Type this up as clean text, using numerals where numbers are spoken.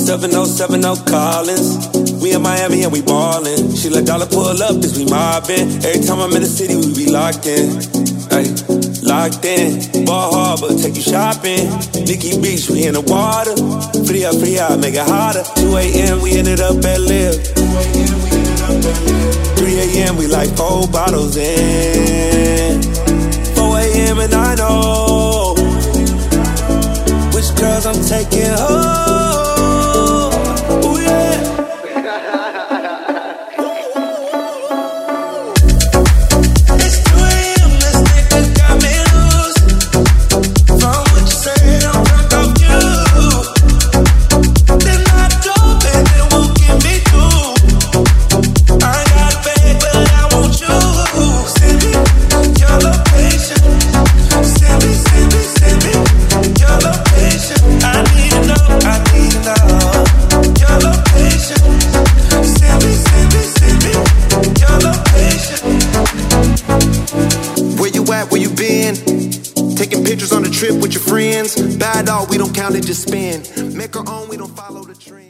7070 Collins. We in Miami and we ballin'. She let dollar pull up, cause we mobbin'. Every time I'm in the city, we be locked in. Ay, locked in. Ball Harbor, take you shopping. Nikki Beach, we in the water. Fria, make it hotter. 2 a.m., we ended up at Live. 3 a.m., we like 4 bottles in. 4 a.m. and I know which girls I'm taking home. Ooh, yeah. Where you been? Taking pictures on the trip with your friends. Bad dog, we don't count it, just spin. Make our own, we don't follow the trend.